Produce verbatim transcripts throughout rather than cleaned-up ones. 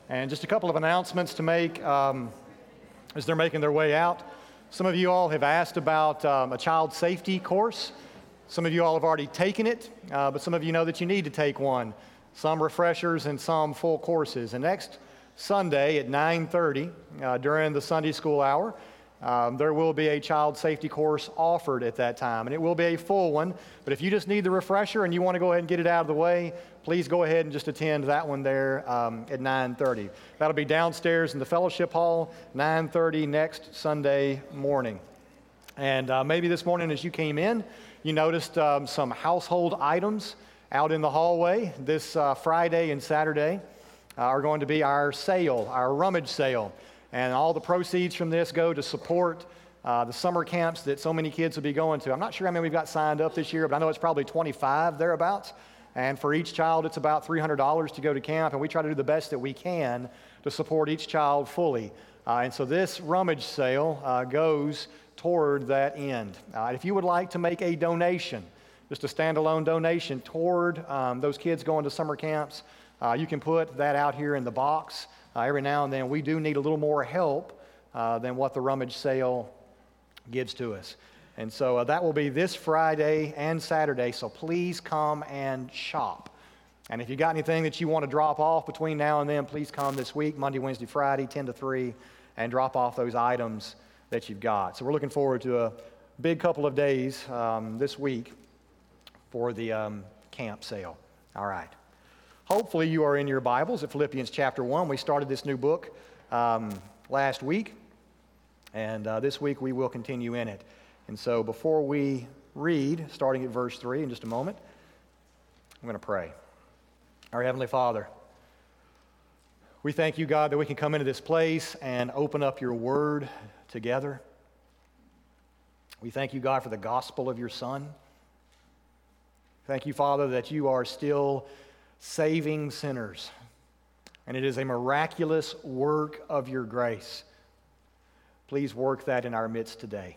And just a couple of announcements to make um, as they're making their way out. Some of you all have asked about um, a child safety course. Some of you all have already taken it, uh, but some of you know that you need to take one. Some refreshers and some full courses. And next Sunday at nine thirty uh, during the Sunday school hour, Um, there will be a child safety course offered at that time, and it will be a full one. But if you just need the refresher and you want to go ahead and get it out of the way, please go ahead and just attend that one there um, at nine thirty. That'll be downstairs in the fellowship hall, nine thirty next Sunday morning. And uh, maybe this morning as you came in, you noticed um, some household items out in the hallway. This uh, Friday and Saturday uh, are going to be our sale, our rummage sale. And all the proceeds from this go to support uh, the summer camps that so many kids will be going to. I'm not sure how many we've got signed up this year, but I know it's probably twenty-five thereabouts. And for each child, it's about three hundred dollars to go to camp. And we try to do the best that we can to support each child fully. Uh, and so this rummage sale uh, goes toward that end. Uh, if you would like to make a donation, just a standalone donation toward um, those kids going to summer camps, uh, you can put that out here in the box. Uh, every now and then we do need a little more help uh, than what the rummage sale gives to us. And so uh, that will be this Friday and Saturday, so please come and shop. And if you got anything that you want to drop off between now and then, please come this week, Monday, Wednesday, Friday, ten to three, and drop off those items that you've got. So we're looking forward to a big couple of days um, this week for the um, camp sale. All right. Hopefully you are in your Bibles at Philippians chapter one. We started this new book um, last week, and uh, this week we will continue in it. And so before we read, starting at verse three in just a moment, I'm going to pray. Our Heavenly Father, we thank you, God, that we can come into this place and open up your word together. We thank you, God, for the gospel of your Son. Thank you, Father, that you are still saving sinners, and it is a miraculous work of your grace. Please work that in our midst today.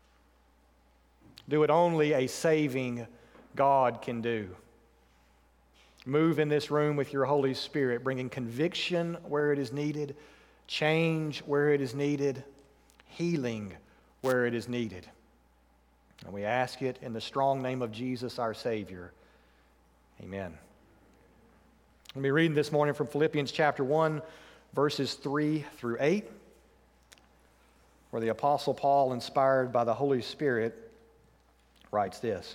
Do it only a saving God can do. Move in this room with your Holy Spirit, bringing conviction where it is needed, change where it is needed, healing where it is needed. And we ask it in the strong name of Jesus, our Savior. Amen. We'll be reading this morning from Philippians chapter one, verses three through eight, where the Apostle Paul, inspired by the Holy Spirit, writes this.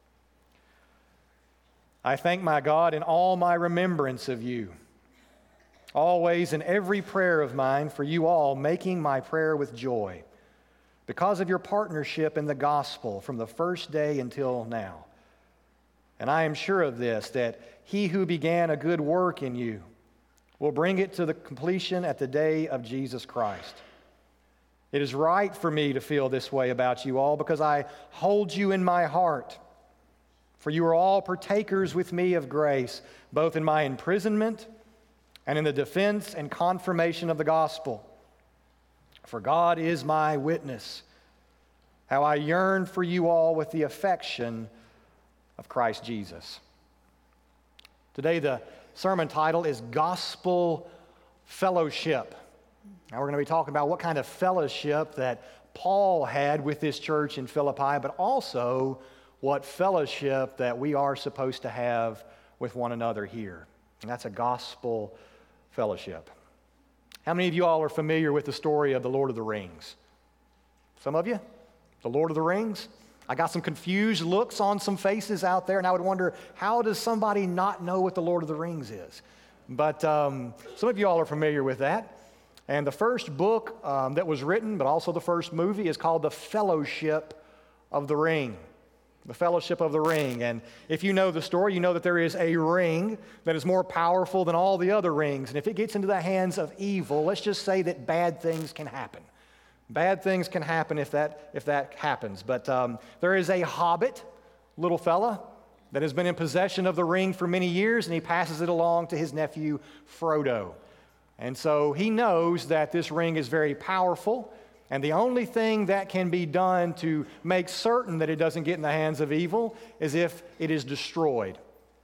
I thank my God in all my remembrance of you, always in every prayer of mine for you all, making my prayer with joy, because of your partnership in the gospel from the first day until now. And I am sure of this, that he who began a good work in you will bring it to the completion at the day of Jesus Christ. It is right for me to feel this way about you all because I hold you in my heart. For you are all partakers with me of grace, both in my imprisonment and in the defense and confirmation of the gospel. For God is my witness, how I yearn for you all with the affection of Christ Jesus. Today the sermon title is Gospel Fellowship. Now we're going to be talking about what kind of fellowship that Paul had with this church in Philippi, but also what fellowship that we are supposed to have with one another here. And that's a gospel fellowship. How many of you all are familiar with the story of the Lord of the Rings? Some of you? The Lord of the Rings? I got some confused looks on some faces out there, and I would wonder, how does somebody not know what the Lord of the Rings is? But um, some of you all are familiar with that. And the first book um, that was written, but also the first movie, is called The Fellowship of the Ring. The Fellowship of the Ring. And if you know the story, you know that there is a ring that is more powerful than all the other rings. And if it gets into the hands of evil, let's just say that bad things can happen. Bad things can happen if that if that happens. But um, there is a hobbit, little fella, that has been in possession of the ring for many years, and he passes it along to his nephew, Frodo. And so he knows that this ring is very powerful, and the only thing that can be done to make certain that it doesn't get in the hands of evil is if it is destroyed.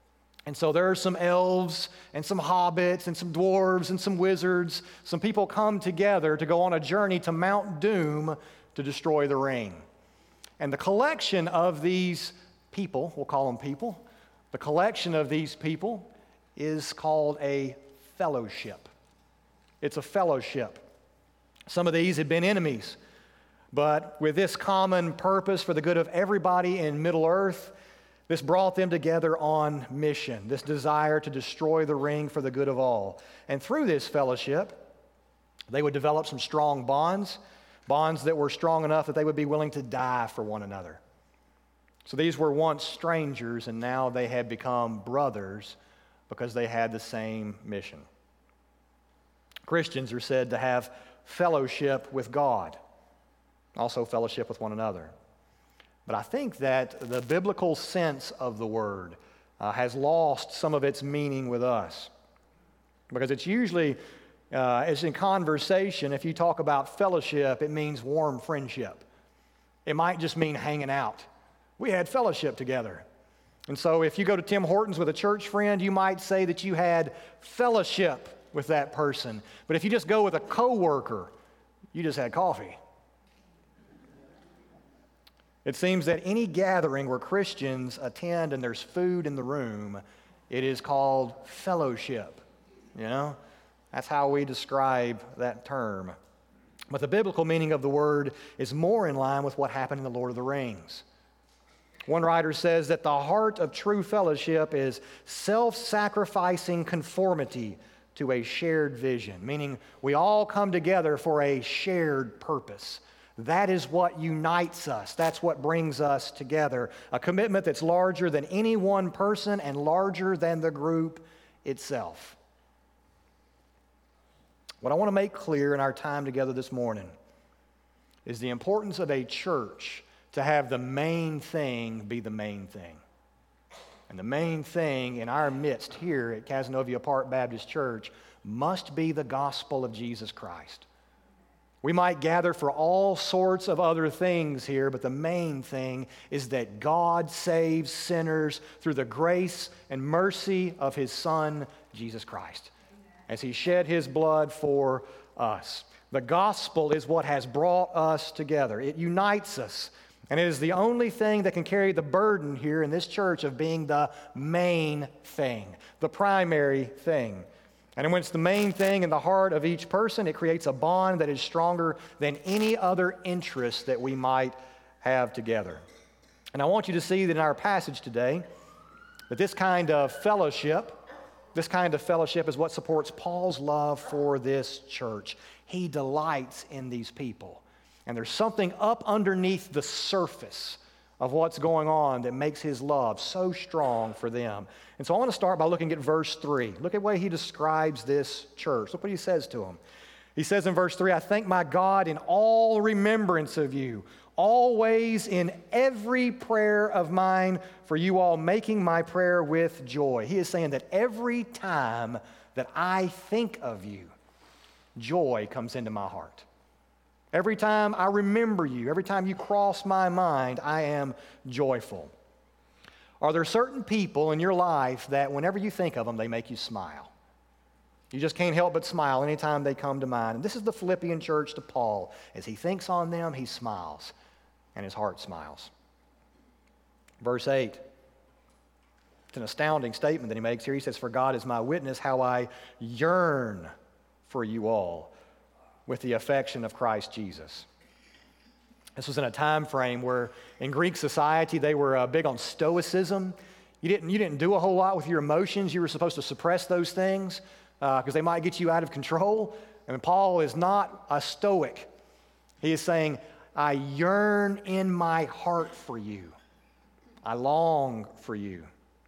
And so there are some elves and some hobbits and some dwarves and some wizards. Some people come together to go on a journey to Mount Doom to destroy the ring. And the collection of these people, we'll call them people, the collection of these people is called a fellowship. It's a fellowship. Some of these had been enemies, but with this common purpose for the good of everybody in Middle Earth, this brought them together on mission, this desire to destroy the ring for the good of all. And through this fellowship, they would develop some strong bonds, bonds that were strong enough that they would be willing to die for one another. So these were once strangers, and now they had become brothers because they had the same mission. Christians are said to have fellowship with God, also fellowship with one another. But I think that the biblical sense of the word uh, has lost some of its meaning with us. Because it's usually, uh, as in conversation, if you talk about fellowship, it means warm friendship. It might just mean hanging out. We had fellowship together. And so if you go to Tim Hortons with a church friend, you might say that you had fellowship with that person. But if you just go with a coworker, you just had coffee. It seems that any gathering where Christians attend and there's food in the room, it is called fellowship. You know, that's how we describe that term. But the biblical meaning of the word is more in line with what happened in the Lord of the Rings. One writer says that the heart of true fellowship is self-sacrificing conformity to a shared vision, meaning we all come together for a shared purpose. That is what unites us. That's what brings us together. A commitment that's larger than any one person and larger than the group itself. What I want to make clear in our time together this morning is the importance of a church to have the main thing be the main thing. And the main thing in our midst here at Cazenovia Park Baptist Church must be the gospel of Jesus Christ. We might gather for all sorts of other things here, but the main thing is that God saves sinners through the grace and mercy of His Son, Jesus Christ, as He shed His blood for us. The gospel is what has brought us together. It unites us, and it is the only thing that can carry the burden here in this church of being the main thing, the primary thing. And when it's the main thing in the heart of each person, it creates a bond that is stronger than any other interest that we might have together. And I want you to see that in our passage today, that this kind of fellowship, this kind of fellowship is what supports Paul's love for this church. He delights in these people. And there's something up underneath the surface of what's going on that makes his love so strong for them. And so I want to start by looking at verse three. Look at the way he describes this church. Look what he says to them. He says in verse three, I thank my God in all remembrance of you, always in every prayer of mine for you all, making my prayer with joy. He is saying that every time that I think of you, joy comes into my heart. Every time I remember you, every time you cross my mind, I am joyful. Are there certain people in your life that whenever you think of them, they make you smile? You just can't help but smile anytime they come to mind. And this is the Philippian church to Paul. As he thinks on them, he smiles, and his heart smiles. Verse eight. It's an astounding statement that he makes here. He says, for God is my witness, how I yearn for you all with the affection of Christ Jesus. This was in a time frame where in Greek society they were uh, big on stoicism. You didn't, you didn't do a whole lot with your emotions. You were supposed to suppress those things because uh, they might get you out of control. And Paul is not a stoic. He is saying, I yearn in my heart for you. I long for you.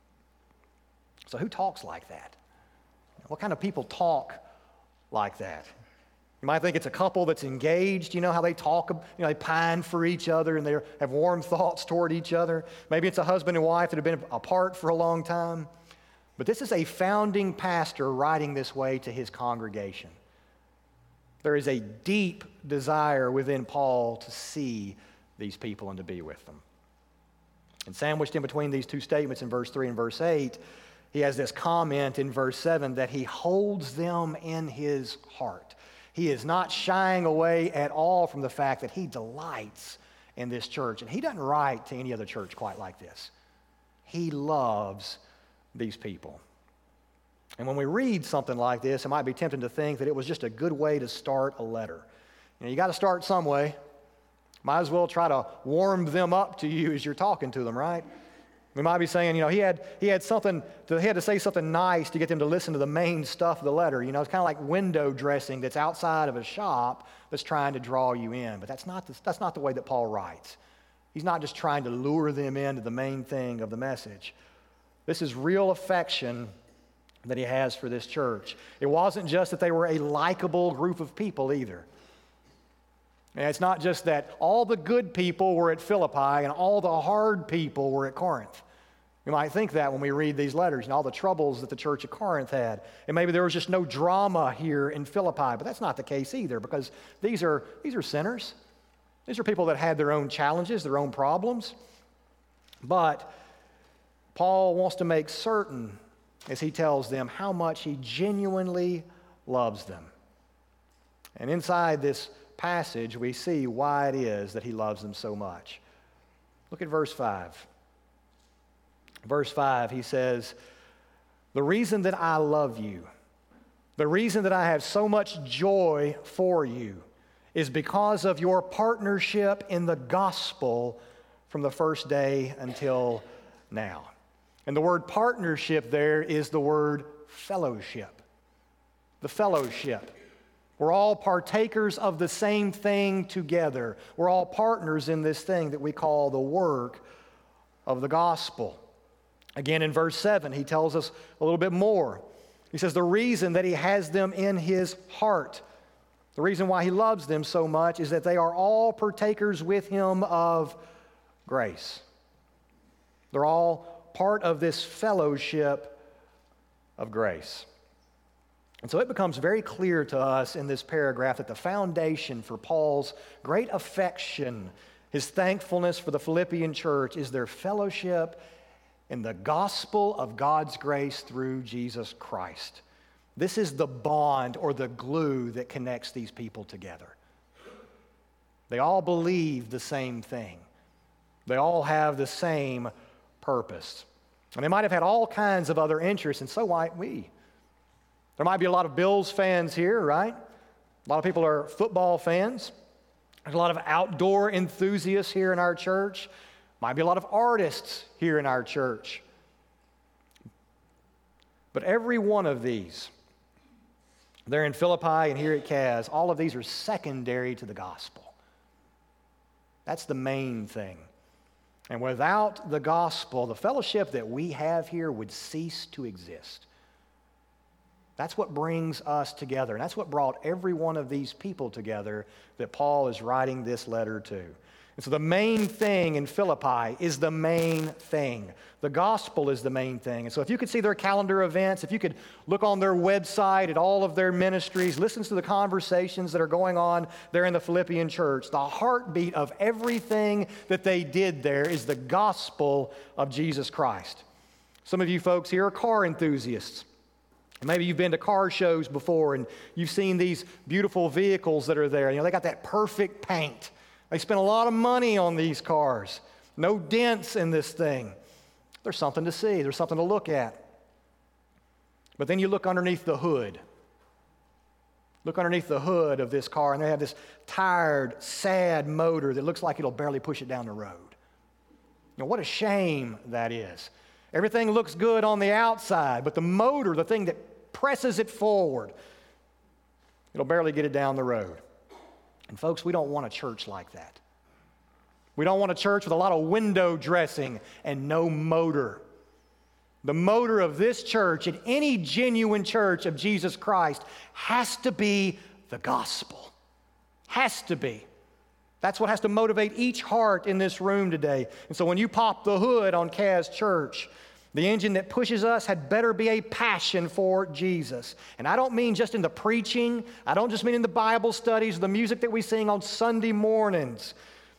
So who talks like that? What kind of people talk like that? You might think it's a couple that's engaged. You know how they talk, you know, they pine for each other and they have warm thoughts toward each other. Maybe it's a husband and wife that have been apart for a long time. But this is a founding pastor writing this way to his congregation. There is a deep desire within Paul to see these people and to be with them. And sandwiched in between these two statements in verse three and verse eight he has this comment in verse seven that he holds them in his heart. He is not shying away at all from the fact that he delights in this church. And he doesn't write to any other church quite like this. He loves these people. And when we read something like this, it might be tempting to think that it was just a good way to start a letter. You know, you got to start some way. Might as well try to warm them up to you as you're talking to them, right? We might be saying, you know, he had he had something, to, he had to say something nice to get them to listen to the main stuff of the letter. You know, it's kind of like window dressing that's outside of a shop that's trying to draw you in. But that's not the, that's not the way that Paul writes. He's not just trying to lure them into the main thing of the message. This is real affection that he has for this church. It wasn't just that they were a likable group of people either. And it's not just that all the good people were at Philippi and all the hard people were at Corinth. We might think that when we read these letters and all the troubles that the church at Corinth had. And maybe there was just no drama here in Philippi, but that's not the case either, because these are, these are sinners. These are people that had their own challenges, their own problems. But Paul wants to make certain, as he tells them, how much he genuinely loves them. And inside this passage, we see why it is that he loves them so much. Look at verse five. Verse five, he says, "The reason that I love you, the reason that I have so much joy for you, is because of your partnership in the gospel from the first day until now." And the word partnership there is the word fellowship. The fellowship. We're all partakers of the same thing together. We're all partners in this thing that we call the work of the gospel. Again, in verse seven, he tells us a little bit more. He says the reason that he has them in his heart, the reason why he loves them so much, is that they are all partakers with him of grace. They're all part of this fellowship of grace. And so it becomes very clear to us in this paragraph that the foundation for Paul's great affection, his thankfulness for the Philippian church, is their fellowship in the gospel of God's grace through Jesus Christ. This is the bond or the glue that connects these people together. They all believe the same thing. They all have the same purpose. And they might have had all kinds of other interests, and so might we. There might be a lot of Bills fans here, right? A lot of people are football fans. There's a lot of outdoor enthusiasts here in our church. Might be a lot of artists here in our church. But every one of these, there in Philippi and here at Kaz, all of these are secondary to the gospel. That's the main thing. And without the gospel, the fellowship that we have here would cease to exist. That's what brings us together. And that's what brought every one of these people together that Paul is writing this letter to. And so the main thing in Philippi is the main thing. The gospel is the main thing. And so if you could see their calendar events, if you could look on their website at all of their ministries, listen to the conversations that are going on there in the Philippian church, the heartbeat of everything that they did there is the gospel of Jesus Christ. Some of you folks here are car enthusiasts. Maybe you've been to car shows before and you've seen these beautiful vehicles that are there. You know, they got that perfect paint. They spent a lot of money on these cars. No dents in this thing. There's something to see. There's something to look at. But then you look underneath the hood. Look underneath the hood of this car, and they have this tired, sad motor that looks like it'll barely push it down the road. You know, what a shame that is. Everything looks good on the outside, but the motor, the thing that presses it forward, it'll barely get it down the road. And folks, we don't want a church like that. We don't want a church with a lot of window dressing and no motor. The motor of this church and any genuine church of Jesus Christ has to be the gospel. Has to be. That's what has to motivate each heart in this room today. And so when you pop the hood on Kaz Church, the engine that pushes us had better be a passion for Jesus. And I don't mean just in the preaching. I don't just mean in the Bible studies, the music that we sing on Sunday mornings.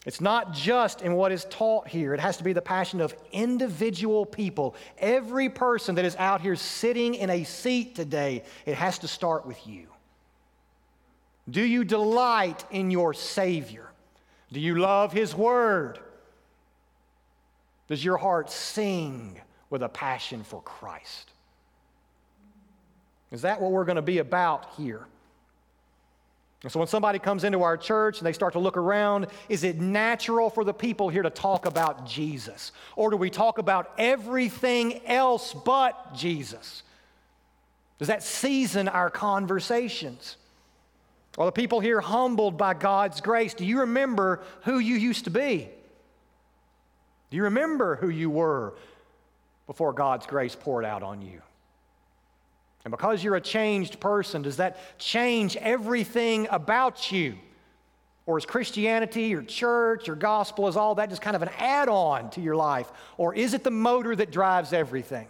It's not just in what is taught here. It has to be the passion of individual people. Every person that is out here sitting in a seat today, it has to start with you. Do you delight in your Savior? Do you love His Word? Does your heart sing with a passion for Christ? Is that what we're going to be about here? And so when somebody comes into our church and they start to look around, is it natural for the people here to talk about Jesus? Or do we talk about everything else but Jesus? Does that season our conversations? Are the people here humbled by God's grace? Do you remember who you used to be? Do you remember who you were before God's grace poured out on you? And because you're a changed person, does that change everything about you? Or is Christianity or church or gospel, is all that just kind of an add-on to your life? Or is it the motor that drives everything?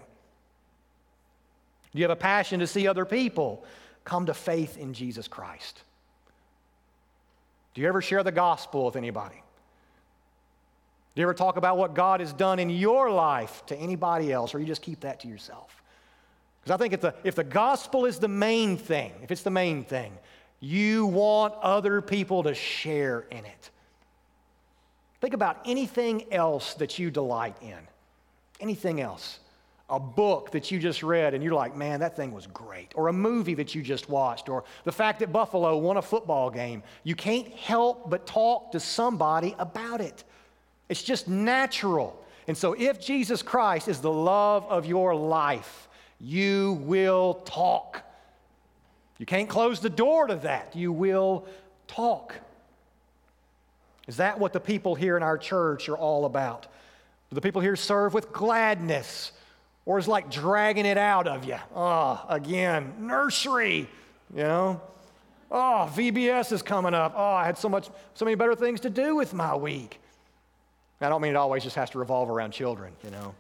Do you have a passion to see other people come to faith in Jesus Christ? Do you ever share the gospel with anybody? Do you ever talk about what God has done in your life to anybody else, or you just keep that to yourself? Because I think if the, if the gospel is the main thing, if it's the main thing, you want other people to share in it. Think about anything else that you delight in. Anything else. A book that you just read and you're like, man, that thing was great. Or a movie that you just watched. Or the fact that Buffalo won a football game. You can't help but talk to somebody about it. It's just natural. And so if Jesus Christ is the love of your life, you will talk. You can't close the door to that. You will talk. Is that what the people here in our church are all about? Do the people here serve with gladness? Or is it like dragging it out of you? Oh, again, nursery, you know? Oh, V B S is coming up. Oh, I had so much, so many better things to do with my week. I don't mean it always just has to revolve around children, you know?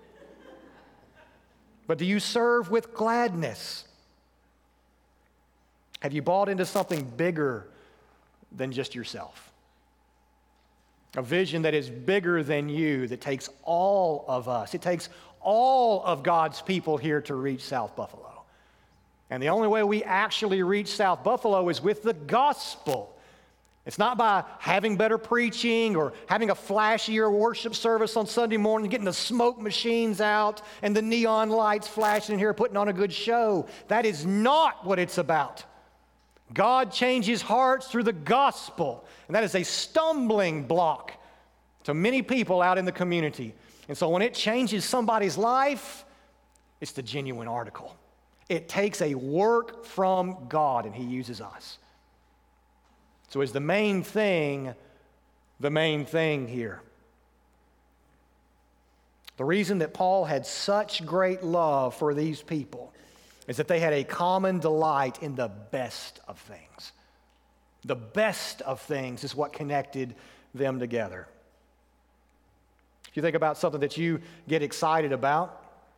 But do you serve with gladness? Have you bought into something bigger than just yourself? A vision that is bigger than you, that takes all of us. It takes all of God's people here to reach South Buffalo. And the only way we actually reach South Buffalo is with the gospel. It's not by having better preaching or having a flashier worship service on Sunday morning, getting the smoke machines out and the neon lights flashing in here, putting on a good show. That is not what it's about. God changes hearts through the gospel, and that is a stumbling block to many people out in the community. And so when it changes somebody's life, it's the genuine article. It takes a work from God, and He uses us. So is the main thing the main thing here? The reason that Paul had such great love for these people is that they had a common delight in the best of things. The best of things is what connected them together. If you think about something that you get excited about,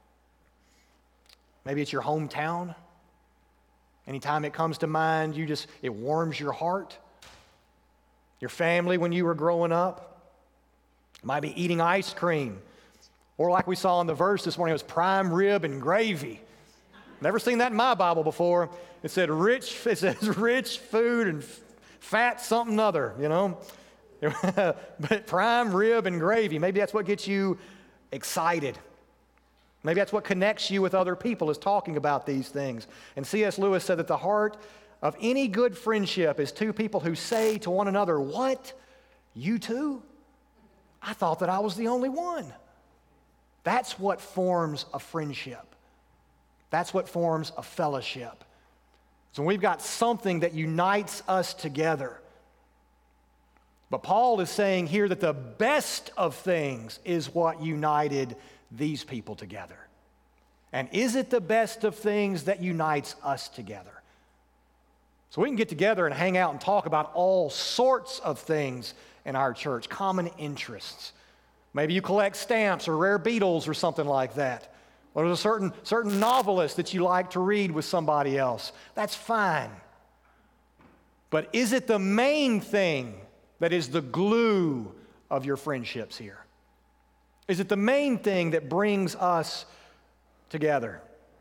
maybe it's your hometown. Anytime it comes to mind, you just, it warms your heart. Your family when you were growing up. It might be eating ice cream. Or like we saw in the verse this morning, it was prime rib and gravy. Never seen that in my Bible before. It said rich, it says rich food and fat something other, you know. But prime rib and gravy, maybe that's what gets you excited. Maybe that's what connects you with other people, is talking about these things. And C S Lewis said that the heart of any good friendship is two people who say to one another, "What? You too? I thought that I was the only one." That's what forms a friendship. That's what forms a fellowship. So we've got something that unites us together. But Paul is saying here that the best of things is what united these people together. And is it the best of things that unites us together? So we can get together and hang out and talk about all sorts of things in our church, common interests. Maybe you collect stamps or rare beetles or something like that. Or there's a certain, certain novelist that you like to read with somebody else. That's fine. But is it the main thing that is the glue of your friendships here? Is it the main thing that brings us together?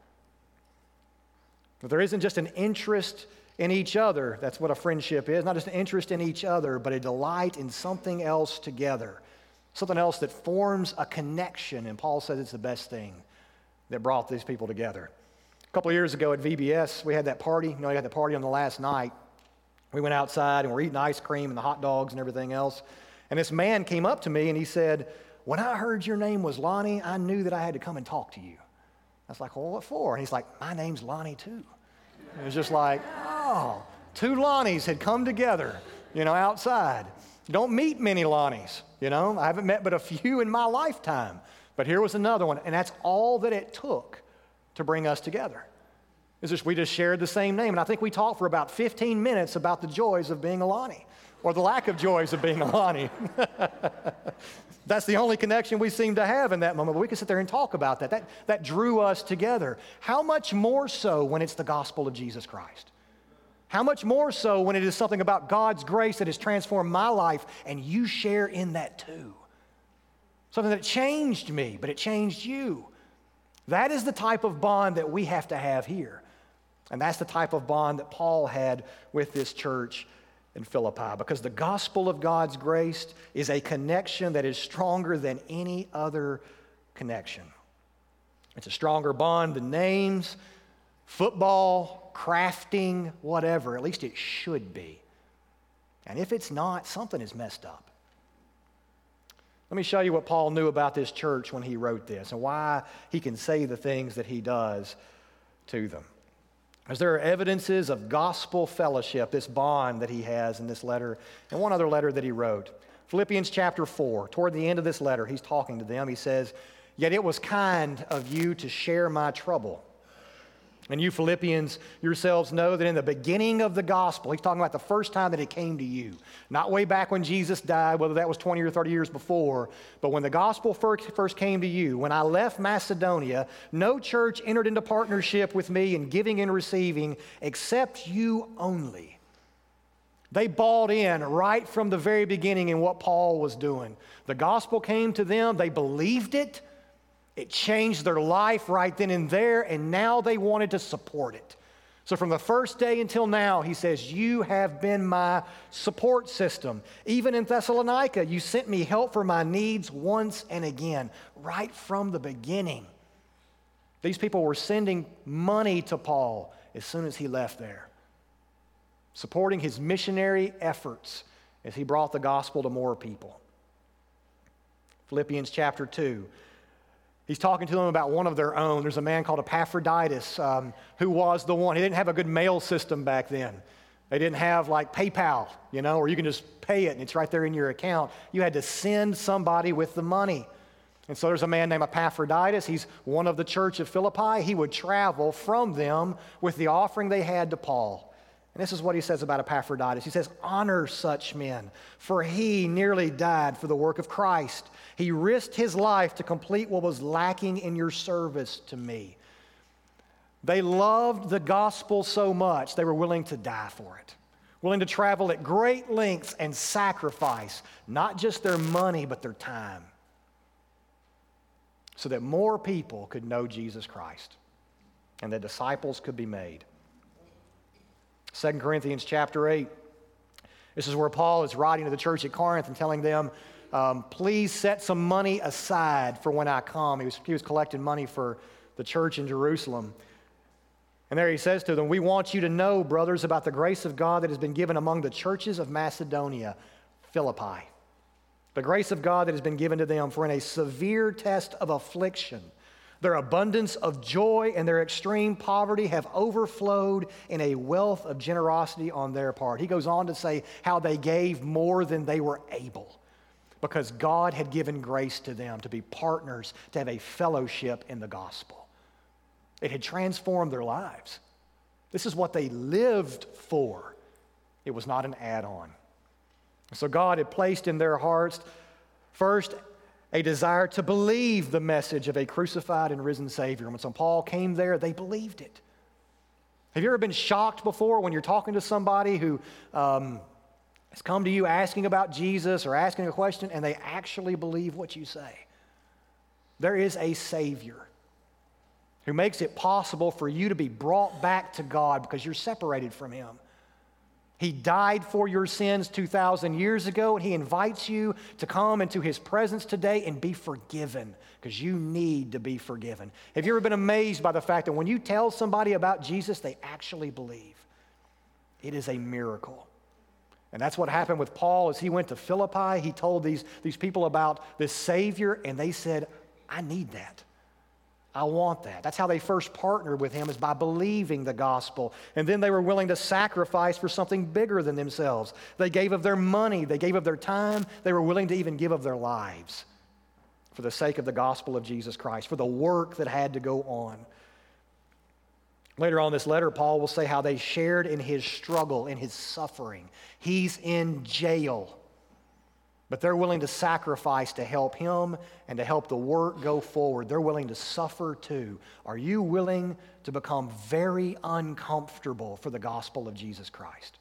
But there isn't just an interest in each other. That's what a friendship is. Not just an interest in each other, but a delight in something else together. Something else that forms a connection. And Paul says it's the best thing that brought these people together. A couple of years ago at V B S, we had that party. You know, we had the party on the last night. We went outside and we're eating ice cream and the hot dogs and everything else. And this man came up to me and he said, "When I heard your name was Lonnie, I knew that I had to come and talk to you." I was like, "Well, what for?" And he's like, "My name's Lonnie too." It was just like, oh, two Lonnies had come together, you know, outside. You don't meet many Lonnies, you know. I haven't met but a few in my lifetime. But here was another one, and that's all that it took to bring us together. It's just, we just shared the same name, and I think we talked for about fifteen minutes about the joys of being a Lonnie, or the lack of joys of being a Lonnie. That's the only connection we seem to have in that moment, but we can sit there and talk about that. That, that drew us together. How much more so when it's the gospel of Jesus Christ? How much more so when it is something about God's grace that has transformed my life, and you share in that too? Something that changed me, but it changed you. That is the type of bond that we have to have here. And that's the type of bond that Paul had with this church in Philippi, because the gospel of God's grace is a connection that is stronger than any other connection. It's a stronger bond than names, football, crafting, whatever. At least it should be. And if it's not, something is messed up. Let me show you what Paul knew about this church when he wrote this and why he can say the things that he does to them. As there are evidences of gospel fellowship, this bond that he has in this letter, and one other letter that he wrote. Philippians chapter four, toward the end of this letter, he's talking to them. He says, "Yet it was kind of you to share my trouble. And you Philippians yourselves know that in the beginning of the gospel," he's talking about the first time that it came to you, not way back when Jesus died, whether that was twenty or thirty years before, but when the gospel first came to you, when I left Macedonia, no church entered into partnership with me in giving and receiving except you only. They bought in right from the very beginning in what Paul was doing. The gospel came to them, they believed it. It changed their life right then and there, and now they wanted to support it. So from the first day until now, he says, you have been my support system. Even in Thessalonica, you sent me help for my needs once and again, right from the beginning. These people were sending money to Paul as soon as he left there, supporting his missionary efforts as he brought the gospel to more people. Philippians chapter two. He's talking to them about one of their own. There's a man called Epaphroditus um, who was the one. He didn't have a good mail system back then. They didn't have like PayPal, you know, where you can just pay it and it's right there in your account. You had to send somebody with the money. And so there's a man named Epaphroditus. He's one of the church of Philippi. He would travel from them with the offering they had to Paul. And this is what he says about Epaphroditus. He says, honor such men, for he nearly died for the work of Christ. He risked his life to complete what was lacking in your service to me. They loved the gospel so much, they were willing to die for it, willing to travel at great lengths and sacrifice not just their money, but their time, so that more people could know Jesus Christ and that disciples could be made. Second Corinthians chapter eight. This is where Paul is writing to the church at Corinth and telling them, um, please set some money aside for when I come. He was, he was collecting money for the church in Jerusalem. And there he says to them, we want you to know, brothers, about the grace of God that has been given among the churches of Macedonia, Philippi. The grace of God that has been given to them, for in a severe test of affliction, their abundance of joy and their extreme poverty have overflowed in a wealth of generosity on their part. He goes on to say how they gave more than they were able because God had given grace to them to be partners, to have a fellowship in the gospel. It had transformed their lives. This is what they lived for. It was not an add-on. So God had placed in their hearts, first, a desire to believe the message of a crucified and risen Savior. When Paul came there, they believed it. Have you ever been shocked before when you're talking to somebody who um, has come to you asking about Jesus or asking a question, and they actually believe what you say. There is a Savior who makes it possible for you to be brought back to God because you're separated from Him. He died for your sins two thousand years ago, and He invites you to come into His presence today and be forgiven because you need to be forgiven. Have you ever been amazed by the fact that when you tell somebody about Jesus, they actually believe? It is a miracle. And that's what happened with Paul as he went to Philippi. He told these, these people about this Savior, and they said, I need that. I want that. That's how they first partnered with him, is by believing the gospel. And then they were willing to sacrifice for something bigger than themselves. They gave of their money. They gave of their time. They were willing to even give of their lives for the sake of the gospel of Jesus Christ, for the work that had to go on. Later on in this letter, Paul will say how they shared in his struggle, in his suffering. He's in jail, but they're willing to sacrifice to help him and to help the work go forward. They're willing to suffer too. Are you willing to become very uncomfortable for the gospel of Jesus Christ?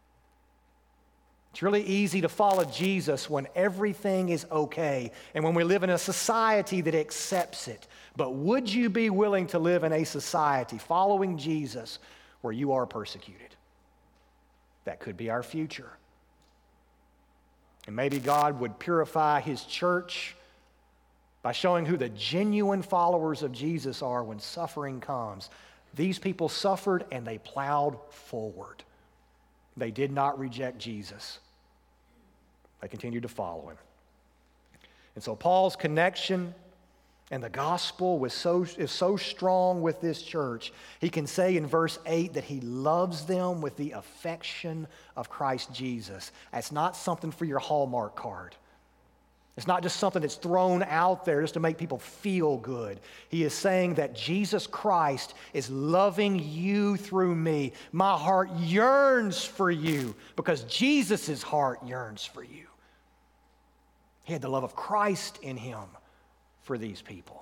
It's really easy to follow Jesus when everything is okay and when we live in a society that accepts it. But would you be willing to live in a society following Jesus where you are persecuted? That could be our future. And maybe God would purify His church by showing who the genuine followers of Jesus are when suffering comes. These people suffered and they plowed forward. They did not reject Jesus. They continued to follow Him. And so Paul's connection and the gospel was so, is so strong with this church, he can say in verse eight that he loves them with the affection of Christ Jesus. That's not something for your Hallmark card. It's not just something that's thrown out there just to make people feel good. He is saying that Jesus Christ is loving you through me. My heart yearns for you because Jesus' heart yearns for you. He had the love of Christ in him for these people.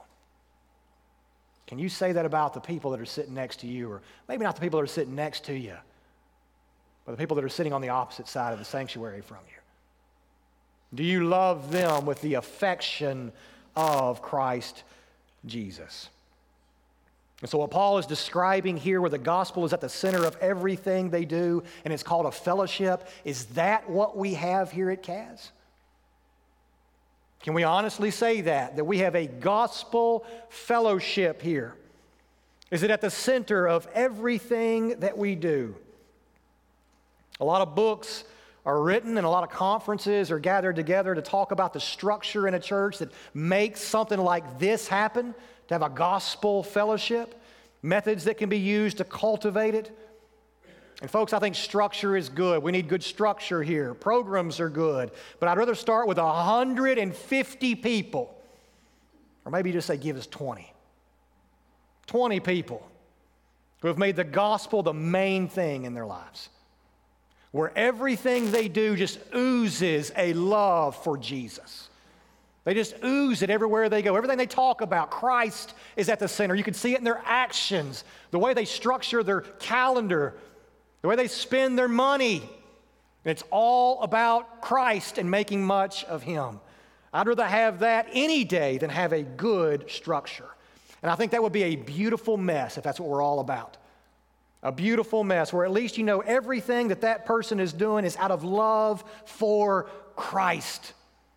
Can you say that about the people that are sitting next to you? Or maybe not the people that are sitting next to you, but the people that are sitting on the opposite side of the sanctuary from you. Do you love them with the affection of Christ Jesus? And so what Paul is describing here, where the gospel is at the center of everything they do, and it's called a fellowship, is that what we have here at C A S? Can we honestly say that, that we have a gospel fellowship here? Is it at the center of everything that we do? A lot of books are written and a lot of conferences are gathered together to talk about the structure in a church that makes something like this happen, to have a gospel fellowship, methods that can be used to cultivate it. And folks, I think structure is good. We need good structure here. Programs are good. But I'd rather start with one hundred fifty people. Or maybe just say, give us twenty. twenty people who have made the gospel the main thing in their lives, where everything they do just oozes a love for Jesus. They just ooze it everywhere they go. Everything they talk about, Christ is at the center. You can see it in their actions, the way they structure their calendar, the way they spend their money. It's all about Christ and making much of Him. I'd rather have that any day than have a good structure. And I think that would be a beautiful mess if that's what we're all about. A beautiful mess where at least you know everything that that person is doing is out of love for Christ.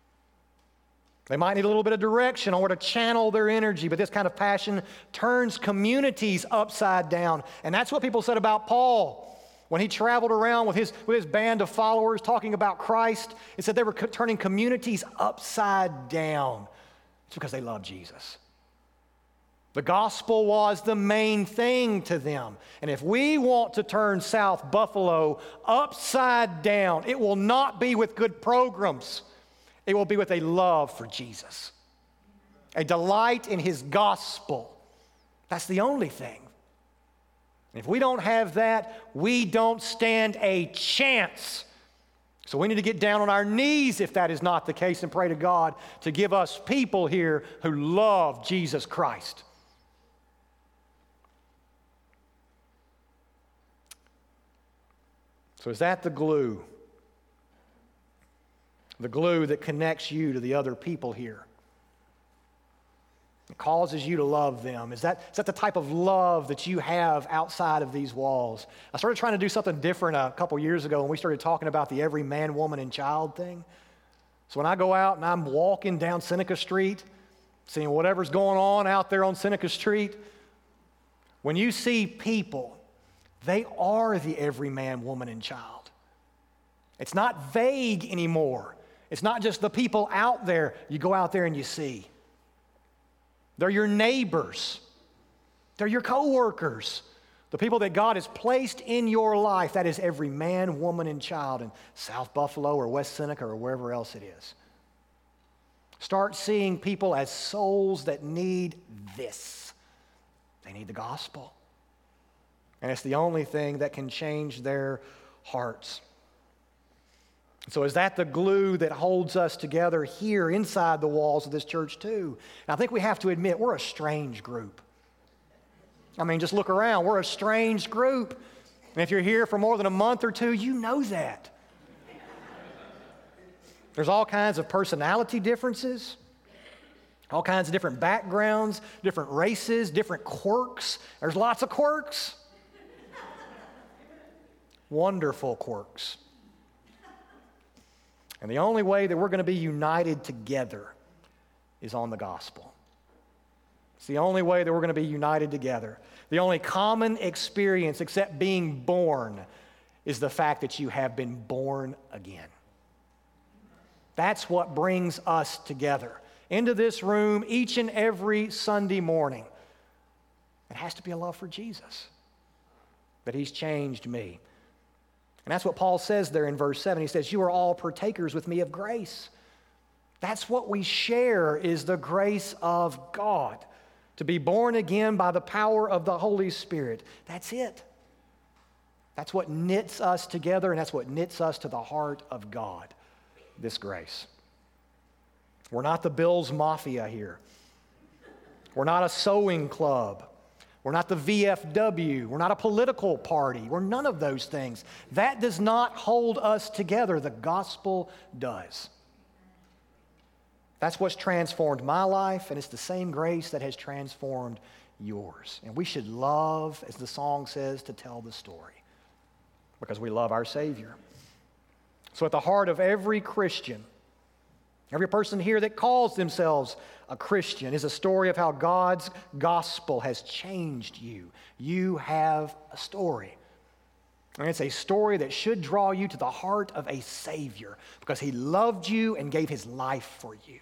They might need a little bit of direction on where to channel their energy, but this kind of passion turns communities upside down. And that's what people said about Paul. When he traveled around with his, with his band of followers talking about Christ, it said they were co- turning communities upside down. It's because they love Jesus. The gospel was the main thing to them. And if we want to turn South Buffalo upside down, it will not be with good programs. It will be with a love for Jesus, a delight in His gospel. That's the only thing. If we don't have that, we don't stand a chance. So we need to get down on our knees if that is not the case and pray to God to give us people here who love Jesus Christ. So is that the glue? the glue that connects you to the other people here. It causes you to love them. Is that, is that the type of love that you have outside of these walls? I started trying to do something different a couple years ago when we started talking about the every man, woman, and child thing. So when I go out and I'm walking down Seneca Street, seeing whatever's going on out there on Seneca Street, when you see people, they are the every man, woman, and child. It's not vague anymore. It's not just the people out there. You go out there and you see. They're your neighbors. They're your coworkers. The people that God has placed in your life, that is every man, woman, and child in South Buffalo or West Seneca or wherever else it is. Start seeing people as souls that need this. They need the gospel. And it's the only thing that can change their hearts. So is that the glue that holds us together here inside the walls of this church too? And I think we have to admit we're a strange group. I mean, just look around. We're a strange group. And if you're here for more than a month or two, you know that. There's all kinds of personality differences, all kinds of different backgrounds, different races, different quirks. There's lots of quirks. Wonderful quirks. And the only way that we're going to be united together is on the gospel. It's the only way that we're going to be united together. The only common experience except being born is the fact that you have been born again. That's what brings us together into this room each and every Sunday morning. It has to be a love for Jesus, that He's changed me. And that's what Paul says there in verse seven. He says, you are all partakers with me of grace. That's what we share, is the grace of God. To be born again by the power of the Holy Spirit. That's it. That's what knits us together, and that's what knits us to the heart of God, this grace. We're not the Bills Mafia here. We're not a sewing club. We're not the V F W. We're not a political party. We're none of those things. That does not hold us together. The gospel does. That's what's transformed my life, and it's the same grace that has transformed yours. And we should love, as the song says, to tell the story, because we love our Savior. So at the heart of every Christian, every person here that calls themselves a Christian, is a story of how God's gospel has changed you. You have a story. And it's a story that should draw you to the heart of a Savior, because He loved you and gave His life for you.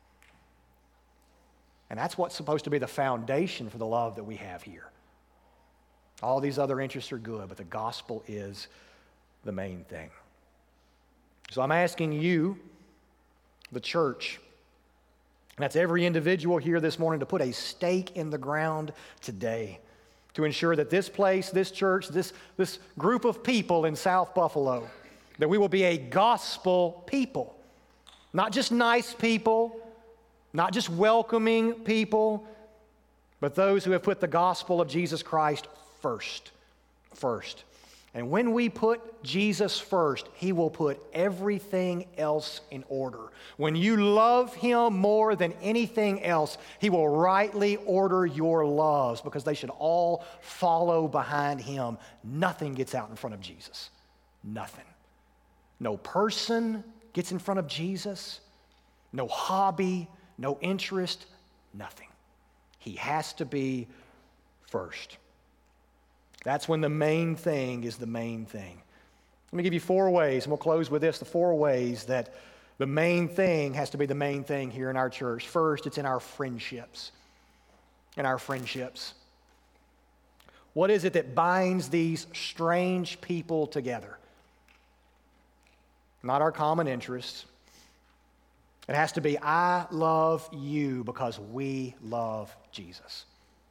And that's what's supposed to be the foundation for the love that we have here. All these other interests are good, but the gospel is the main thing. So I'm asking you, the church, and that's every individual here this morning, to put a stake in the ground today to ensure that this place, this church, this, this group of people in South Buffalo, that we will be a gospel people. Not just nice people, not just welcoming people, but those who have put the gospel of Jesus Christ first. First. And when we put Jesus first, He will put everything else in order. When you love Him more than anything else, He will rightly order your loves, because they should all follow behind Him. Nothing gets out in front of Jesus. Nothing. No person gets in front of Jesus. No hobby, no interest, nothing. He has to be first. That's when the main thing is the main thing. Let me give you four ways, and we'll close with this, the four ways that the main thing has to be the main thing here in our church. First, it's in our friendships. In our friendships. What is it that binds these strange people together? Not our common interests. It has to be, I love you because we love Jesus.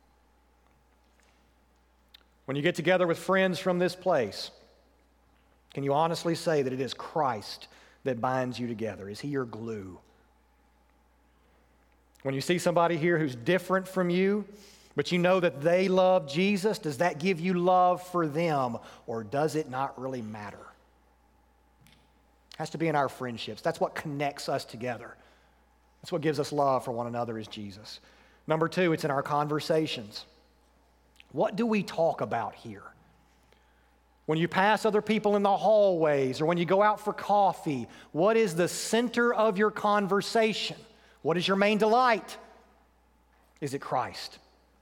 When you get together with friends from this place, can you honestly say that it is Christ that binds you together? Is He your glue? When you see somebody here who's different from you, but you know that they love Jesus, does that give you love for them, or does it not really matter? has to be in our friendships. That's what connects us together. That's what gives us love for one another is Jesus. Number two, it's in our conversations. What do we talk about here? When you pass other people in the hallways or when you go out for coffee, what is the center of your conversation? What is your main delight? Is it Christ?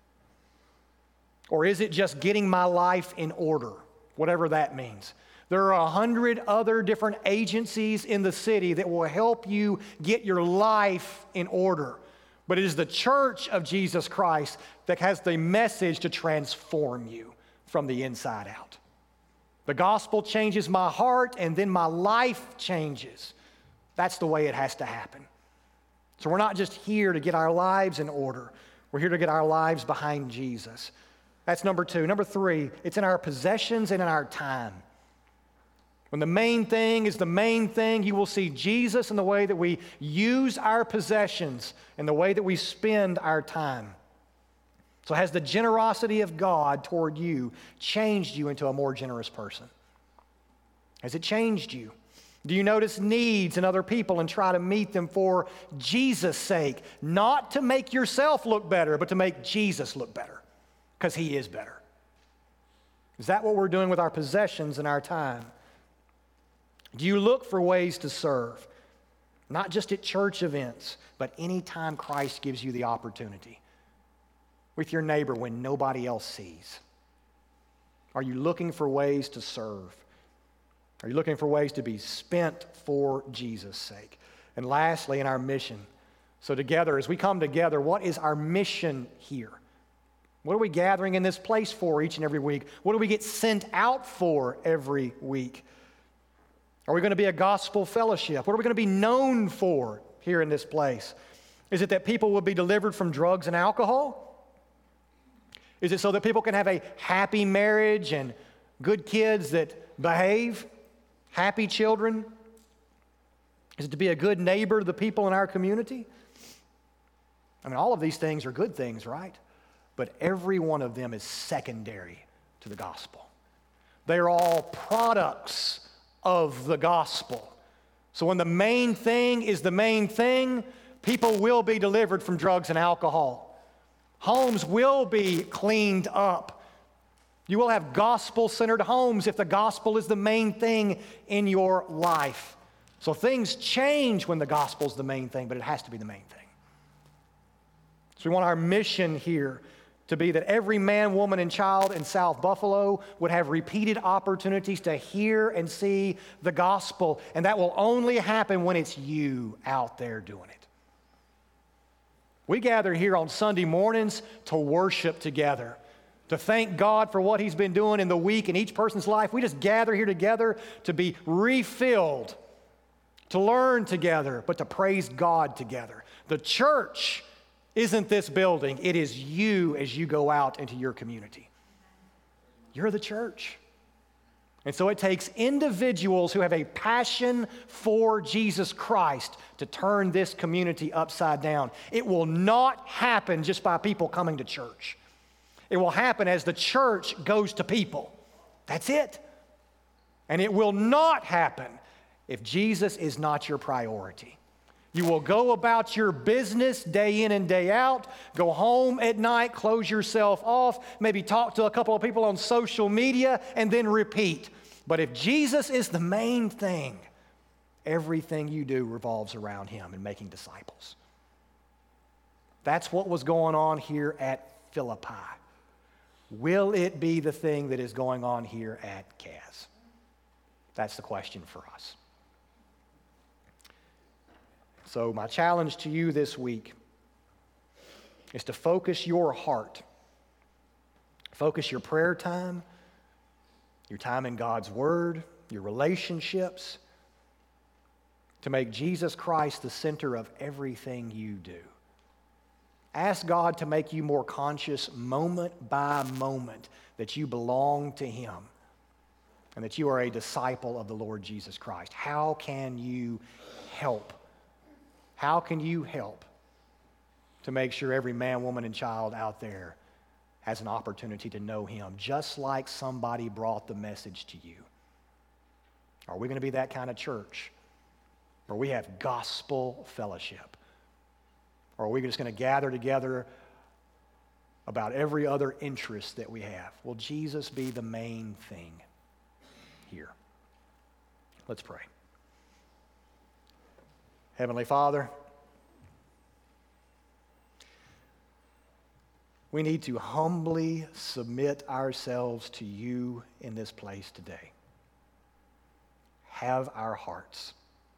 Or is it just getting my life in order, whatever that means? There are a hundred other different agencies in the city that will help you get your life in order. But it is the church of Jesus Christ that has the message to transform you from the inside out. The gospel changes my heart, and then my life changes. That's the way it has to happen. So we're not just here to get our lives in order. We're here to get our lives behind Jesus. That's number two. Number three, it's in our possessions and in our time. When the main thing is the main thing, you will see Jesus in the way that we use our possessions and the way that we spend our time. So has the generosity of God toward you changed you into a more generous person? Has it changed you? Do you notice needs in other people and try to meet them for Jesus' sake? Not to make yourself look better, but to make Jesus look better, because he is better. Is that what we're doing with our possessions and our time? Do you look for ways to serve? Not just at church events, but anytime Christ gives you the opportunity. With your neighbor when nobody else sees? Are you looking for ways to serve? Are you looking for ways to be spent for Jesus' sake? And lastly, in our mission. So together, as we come together, what is our mission here? What are we gathering in this place for each and every week? What do we get sent out for every week? Are we going to be a gospel fellowship? What are we going to be known for here in this place? Is it that people will be delivered from drugs and alcohol? Is it so that people can have a happy marriage and good kids that behave? Happy children? Is it to be a good neighbor to the people in our community? I mean, all of these things are good things, right? But every one of them is secondary to the gospel. They are all products of the gospel. So when the main thing is the main thing, people will be delivered from drugs and alcohol. Homes will be cleaned up. You will have gospel-centered homes if the gospel is the main thing in your life. So things change when the gospel is the main thing, but it has to be the main thing. So we want our mission here to be that every man, woman, and child in South Buffalo would have repeated opportunities to hear and see the gospel, and that will only happen when it's you out there doing it. We gather here on Sunday mornings to worship together, to thank God for what he's been doing in the week in each person's life. We just gather here together to be refilled, to learn together, but to praise God together. The church isn't this building. It is you as you go out into your community. You're the church. And so it takes individuals who have a passion for Jesus Christ to turn this community upside down. It will not happen just by people coming to church. It will happen as the church goes to people. That's it. And it will not happen if Jesus is not your priority. You will go about your business day in and day out, go home at night, close yourself off, maybe talk to a couple of people on social media, and then repeat. But if Jesus is the main thing, everything you do revolves around him and making disciples. That's what was going on here at Philippi. Will it be the thing that is going on here at C A S? That's the question for us. So my challenge to you this week is to focus your heart, focus your prayer time, your time in God's Word, your relationships, to make Jesus Christ the center of everything you do. Ask God to make you more conscious moment by moment that you belong to him and that you are a disciple of the Lord Jesus Christ. How can you help? How can you help to make sure every man, woman, and child out there has an opportunity to know him, just like somebody brought the message to you? Are we going to be that kind of church where we have gospel fellowship? Or are we just going to gather together about every other interest that we have? Will Jesus be the main thing here? Let's pray. Heavenly Father, we need to humbly submit ourselves to you in this place today. Have our hearts.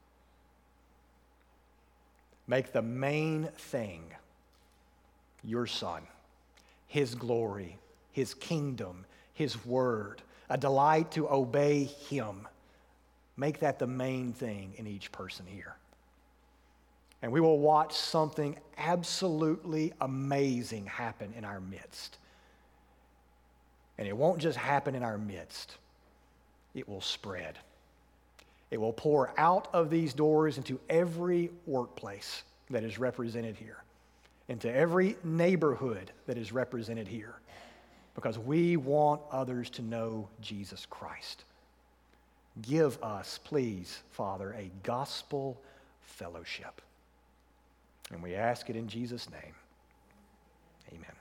Make the main thing your Son, his glory, his kingdom, his word, a delight to obey him. Make that the main thing in each person here. And we will watch something absolutely amazing happen in our midst. And it won't just happen in our midst. It will spread. It will pour out of these doors into every workplace that is represented here, into every neighborhood that is represented here, because we want others to know Jesus Christ. Give us, please, Father, a gospel fellowship. And we ask it in Jesus' name. Amen.